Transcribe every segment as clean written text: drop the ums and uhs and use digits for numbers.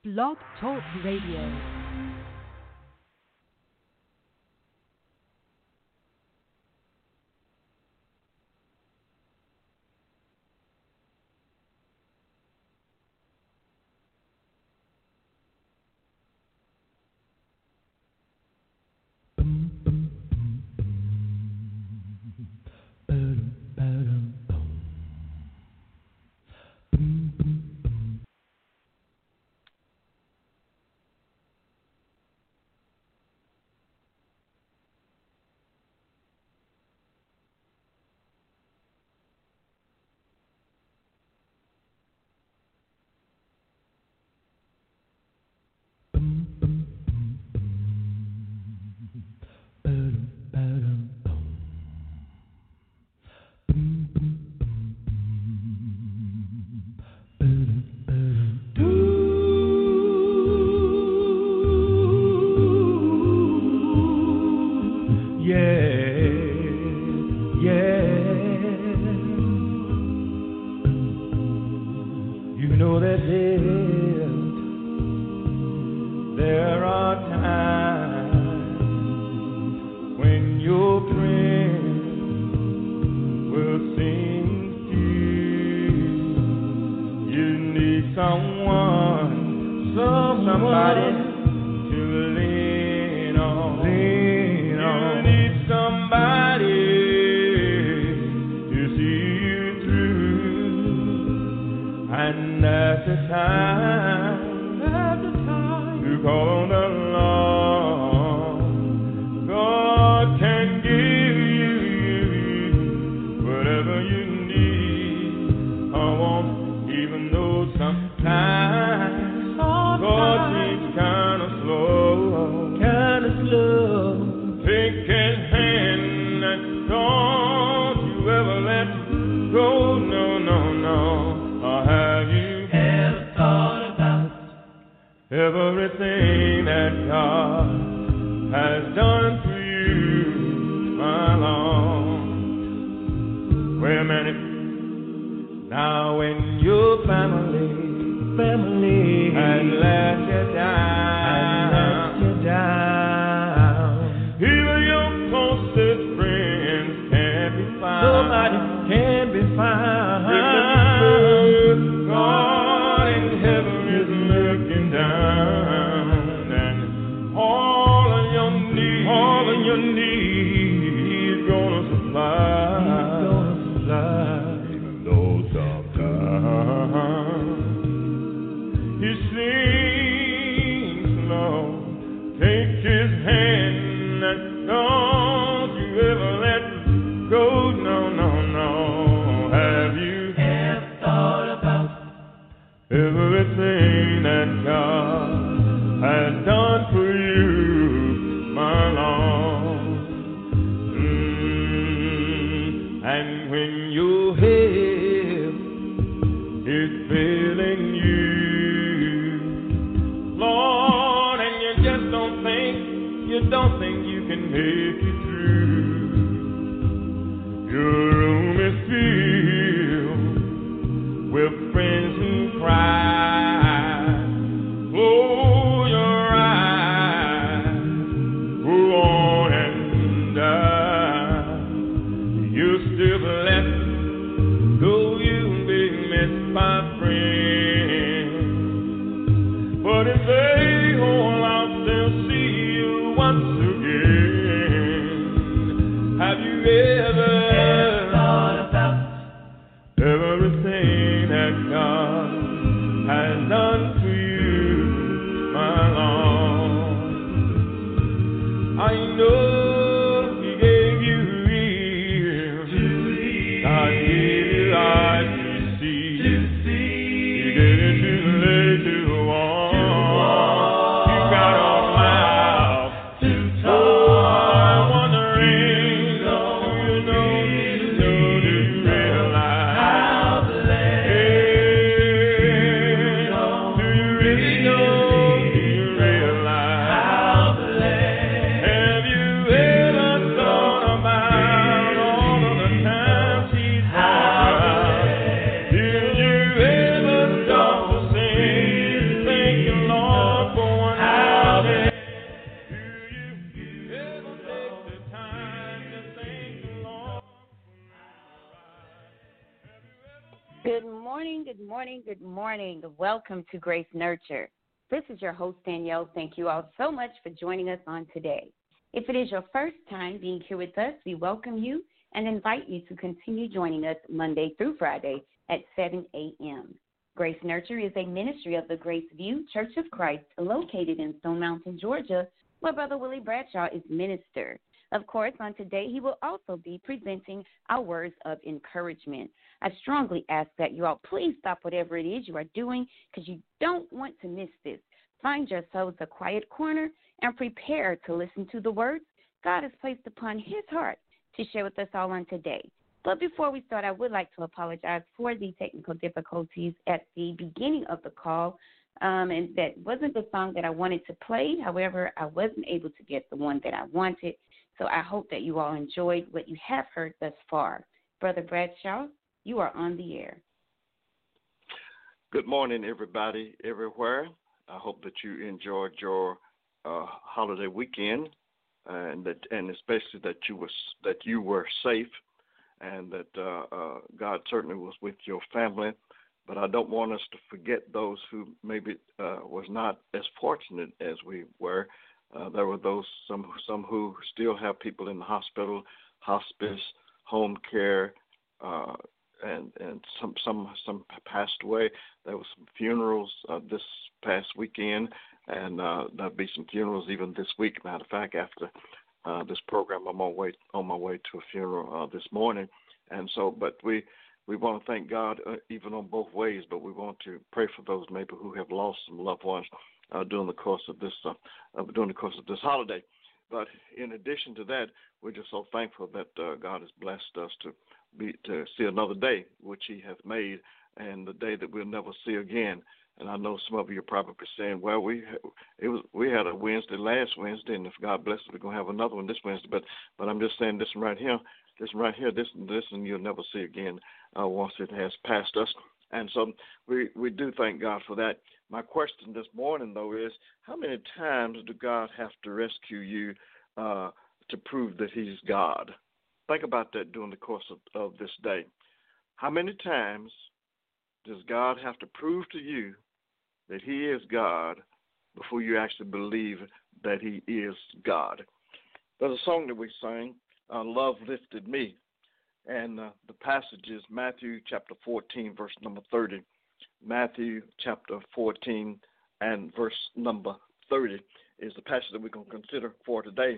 Blog Talk Radio. Everything that God has done for you, my Lord. Wait a minute. Now when your family has let you down, even your closest friends can't be found. Nobody can be found. God in heaven is looking down, and all of your needs, He's gonna supply. Even though sometimes He seems slow, take His hand and don't you ever let go. No. Have you ever thought about everything that God has done for you, my Lord? And when your head is failing you, Lord, and you just don't think you can make it through, your room is filled with friends who cry. Close your eyes, go on and die. You're still blessed, though you've been missed by friends. But if they hold out, they'll see you once again. Have you ever thought about everything that God has done for you, my Lord? I know He gave you ears, God gave you eyes to see, He gave you to lay to walk, you got a mouth to talk. I'm wondering, do you realize how blessed? Do you really know? Do you realize how blessed? Have you ever thought about all of the times He's brought? Did you ever stop to say, thank you, Lord? morning. Good morning. Welcome to Grace Nurture. This is your host, Danielle. Thank you all so much for joining us on today. If it is your first time being here with us, we welcome you and invite you to continue joining us Monday through Friday at 7 a.m. Grace Nurture is a ministry of the Grace View Church of Christ located in Stone Mountain, Georgia, where Brother Willie Bradshaw is minister. Of course, on today, he will also be presenting our words of encouragement. I strongly ask that you all please stop whatever it is you are doing because you don't want to miss this. Find yourselves a quiet corner and prepare to listen to the words God has placed upon his heart to share with us all on today. But before we start, I would like to apologize for the technical difficulties at the beginning of the call. And that wasn't the song that I wanted to play. However, I wasn't able to get the one that I wanted. So I hope that you all enjoyed what you have heard thus far. Brother Bradshaw, you are on the air. Good morning, everybody, everywhere. I hope that you enjoyed your holiday weekend, and especially that you were safe, and that God certainly was with your family. But I don't want us to forget those who maybe was not as fortunate as we were. There were some who still have people in the hospital, hospice, home care, and some passed away. There were some funerals this past weekend, and there'll be some funerals even this week. Matter of fact, after this program, I'm on my way to a funeral this morning, and so. But we want to thank God even on both ways. But we want to pray for those maybe who have lost some loved ones during the course of this holiday. But in addition to that, we're just so thankful that God has blessed us to see another day, which He hath made, and the day that we'll never see again. And I know some of you are probably saying, "Well, we had a Wednesday last Wednesday, and if God blesses, we're gonna have another one this Wednesday." But I'm just saying this one right here, this one you'll never see again once it has passed us. And so we do thank God for that. My question this morning, though, is how many times do God have to rescue you to prove that He's God? Think about that during the course of this day. How many times does God have to prove to you that He is God before you actually believe that He is God? There's a song that we sang, Love Lifted Me. And the passage is Matthew chapter 14, verse number 30. Matthew chapter 14 and verse number 30 is the passage that we're going to consider for today.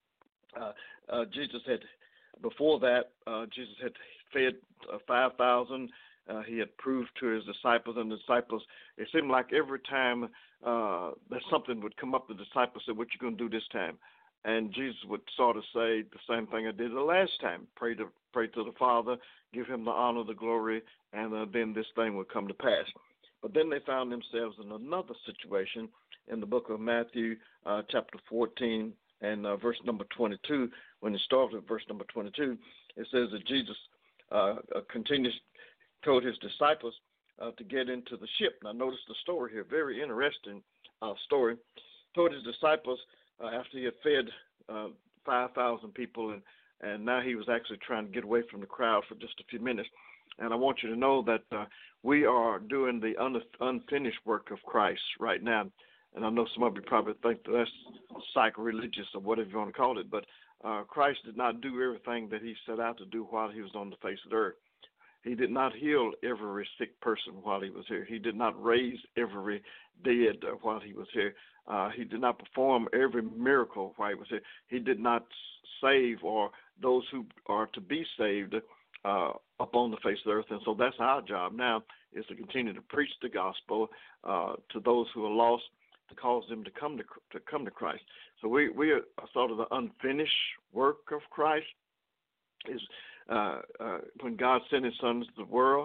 Before that, Jesus had fed 5,000. He had proved to his disciples, and the disciples, it seemed like every time that something would come up, the disciples said, "What you going to do this time?" And Jesus would sort of say the same thing I did the last time. Pray to the Father, give Him the honor, the glory, and then this thing would come to pass. But then they found themselves in another situation in the book of Matthew, chapter 14 and verse number 22. When it starts at verse number 22, it says that Jesus told His disciples to get into the ship. Now notice the story here, very interesting story. Told His disciples after He had fed 5,000 people, and now He was actually trying to get away from the crowd for just a few minutes. And I want you to know that we are doing the unfinished work of Christ right now. And I know some of you probably think that's sacrilegious or whatever you want to call it, but Christ did not do everything that He set out to do while He was on the face of the earth. He did not heal every sick person while He was here. He did not raise every dead while He was here. He did not perform every miracle while He was here. He did not save or those who are to be saved up on the face of the earth. And so that's our job now, is to continue to preach the gospel to those who are lost, to cause them to come to Christ. So we are sort of the unfinished work of Christ. Is when God sent His Son to the world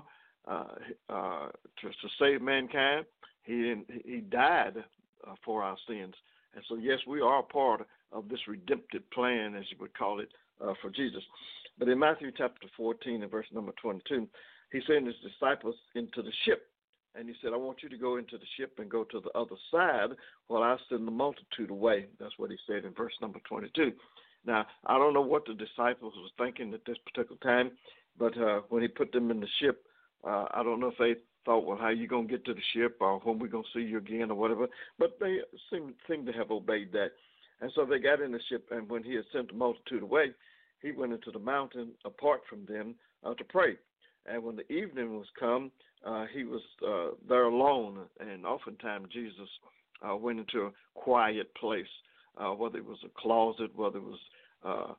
to save mankind, He died for our sins. And so, yes, we are a part of this redemptive plan, as you would call it, for Jesus. But in Matthew chapter 14 and verse number 22, He sent His disciples into the ship. And He said, I want you to go into the ship and go to the other side while I send the multitude away. That's what He said in verse number 22. Now, I don't know what the disciples was thinking at this particular time, but when He put them in the ship, I don't know if they thought, well, how you going to get to the ship, or when we going to see you again, or whatever. But they seemed to have obeyed that. And so they got in the ship, and when he had sent the multitude away, he went into the mountain apart from them to pray. And when the evening was come, he was there alone. And oftentimes Jesus went into a quiet place, whether it was a closet, whether it was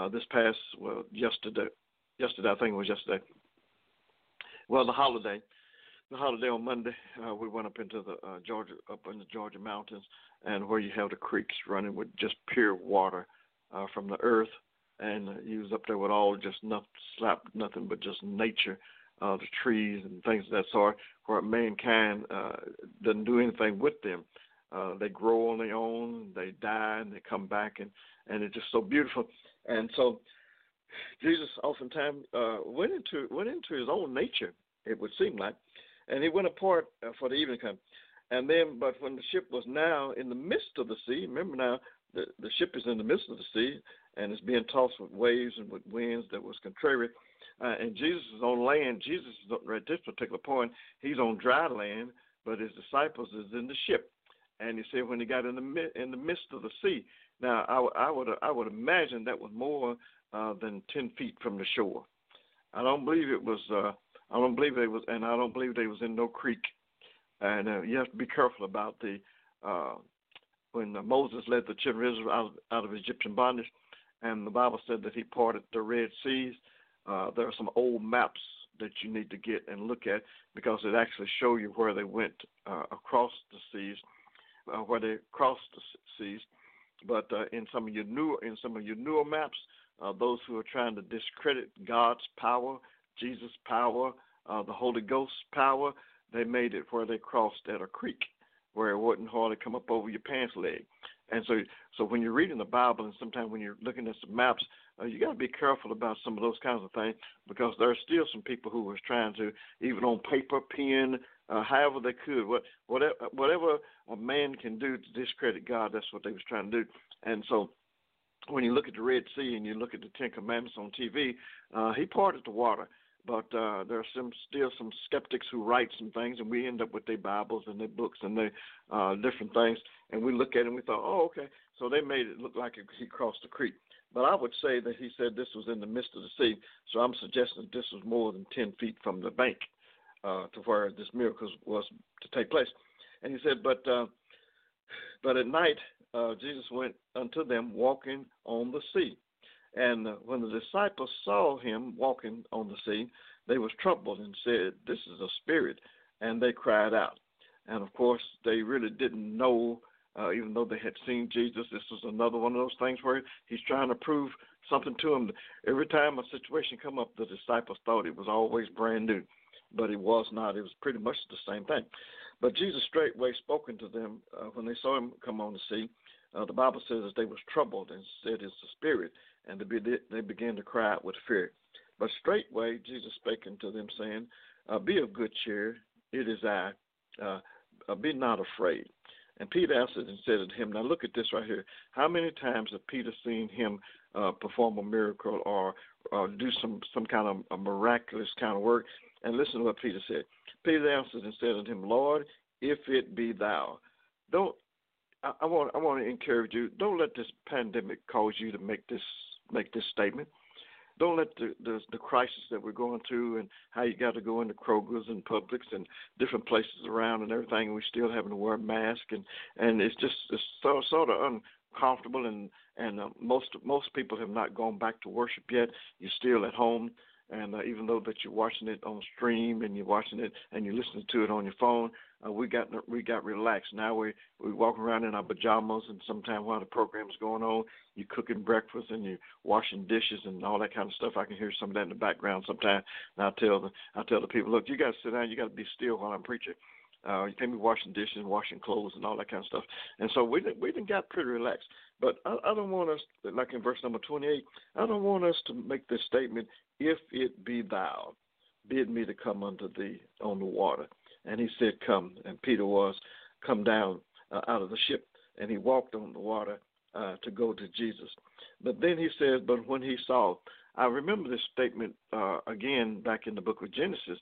yesterday I think it was yesterday. Well, the holiday on Monday, we went up into the Georgia mountains, and where you have the creeks running with just pure water from the earth, and you was up there with all just nothing but just nature, the trees and things of that sort, where mankind doesn't do anything with them. They grow on their own, they die, and they come back, and it's just so beautiful. And so Jesus oftentimes went into his own nature, it would seem like, and he went apart for the evening come. And then, but when the ship was now in the midst of the sea, remember now, the ship is in the midst of the sea, and it's being tossed with waves and with winds that was contrary. And Jesus is on land. Jesus is at this particular point, he's on dry land, but his disciples is in the ship. And he said when he got in the midst of the sea. Now I would imagine that was more than 10 feet from the shore. I don't believe it was. I don't believe they was, and I don't believe they was in no creek. And you have to be careful about when Moses led the children of Israel out of Egyptian bondage, and the Bible said that he parted the Red Seas. There are some old maps that you need to get and look at, because it actually show you where they went across the seas, where they crossed the seas. But in some of your newer maps, those who are trying to discredit God's power, Jesus' power, the Holy Ghost's power, they made it where they crossed at a creek, where it wouldn't hardly come up over your pants leg. And so when you're reading the Bible, and sometimes when you're looking at some maps, you got to be careful about some of those kinds of things, because there are still some people who was trying to, even on paper, pen, however they could, whatever a man can do to discredit God, that's what they was trying to do. And so when you look at the Red Sea and you look at the Ten Commandments on TV, he parted the water. But there are still some skeptics who write some things, and we end up with their Bibles and their books and their different things, and we look at it and we thought, oh, okay, so they made it look like he crossed the creek. But I would say that he said this was in the midst of the sea, so I'm suggesting that this was more than 10 feet from the bank to where this miracle was to take place. And he said, but at night Jesus went unto them walking on the sea. And when the disciples saw him walking on the sea, they was troubled and said, this is a spirit, and they cried out. And, of course, they really didn't know, even though they had seen Jesus, this was another one of those things where he's trying to prove something to them. Every time a situation come up, the disciples thought it was always brand new, but it was not. It was pretty much the same thing. But Jesus straightway spoken to them when they saw him come on the sea. The Bible says that they was troubled and said, it's the spirit, and they began to cry out with fear. But straightway Jesus spake unto them, saying, be of good cheer, it is I, be not afraid. And Peter answered and said unto him, now look at this right here. How many times have Peter seen him perform a miracle or do some kind of a miraculous kind of work? And listen to what Peter said. Peter answered and said unto him, Lord, if it be thou. I want to encourage you, don't let this pandemic cause you to make this statement. Don't let the crisis that we're going through and how you got to go into Kroger's and Publix and different places around and everything, and we're still having to wear masks, and it's sort of uncomfortable, and most people have not gone back to worship yet. You're still at home, and even though that you're watching it on stream and you're watching it and you're listening to it on your phone, we got relaxed. Now we walk around in our pajamas, and sometimes while the program's going on, you're cooking breakfast and you're washing dishes and all that kind of stuff. I can hear some of that in the background sometimes. And I tell the people, look, you got to sit down, you got to be still while I'm preaching. You can't be washing dishes and washing clothes and all that kind of stuff. And so we done got pretty relaxed. But I don't want us, like in verse number 28, I don't want us to make this statement, if it be thou, bid me to come unto thee on the water. And he said, come. And Peter was come down out of the ship, and he walked on the water to go to Jesus. But then he says, but when he saw, I remember this statement again back in the book of Genesis,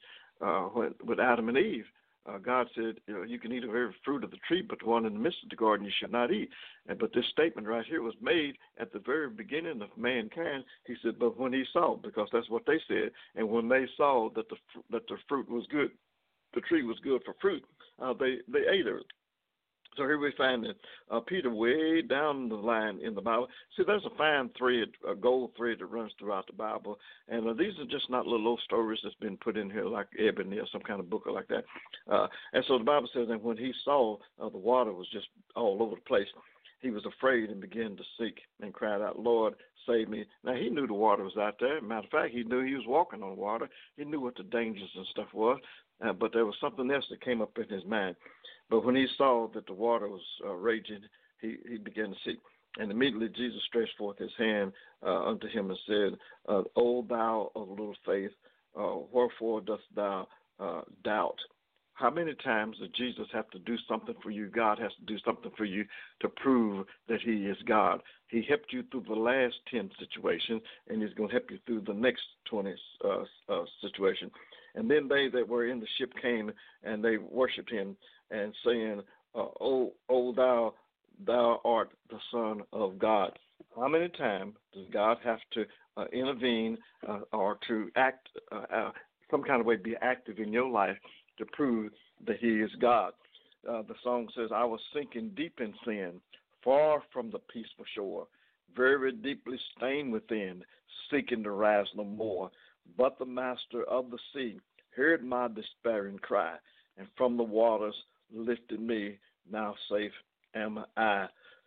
with Adam and Eve. God said, you can eat of every fruit of the tree, but the one in the midst of the garden you should not eat. But this statement right here was made at the very beginning of mankind. He said, but when he saw, because that's what they said, and when they saw that the fruit was good, the tree was good for fruit, they ate of it. So here we find that Peter way down the line in the Bible. See, there's a fine thread, a gold thread that runs throughout the Bible, and these are just not little old stories that's been put in here like Ebony or some kind of book or like that. And so the Bible says that when he saw the water was just all over the place, he was afraid and began to seek and cried out, Lord, save me. Now, he knew the water was out there. Matter of fact, he knew he was walking on water. He knew what the dangers and stuff was, but there was something else that came up in his mind. But when he saw that the water was raging, he began to seek. And immediately Jesus stretched forth his hand unto him and said, O thou of little faith, wherefore dost thou doubt? How many times does Jesus have to do something for you? God has to do something for you to prove that he is God. He helped you through the last 10 situations, and he's going to help you through the next 20 situation. And then they that were in the ship came, and they worshipped him, and saying, O thou art the Son of God. How many times does God have to intervene or to act some kind of way, be active in your life to prove that he is God? The song says, I was sinking deep in sin, far from the peaceful shore, very deeply stained within, seeking to rise no more. But the master of the sea heard my despairing cry, and from the waters lifted me. Now safe am I.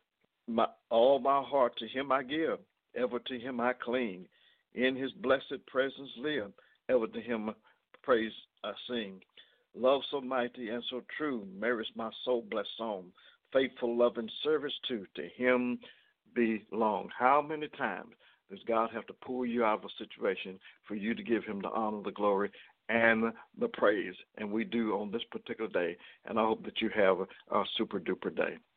All my heart to him I give, ever to him I cling. In his blessed presence live, ever to him praise I sing. Love so mighty and so true merits my soul blessed song. Faithful love and service too to him belong. How many times does God have to pull you out of a situation for you to give him the honor, the glory, and the praise? And we do on this particular day. And I hope that you have a super duper day.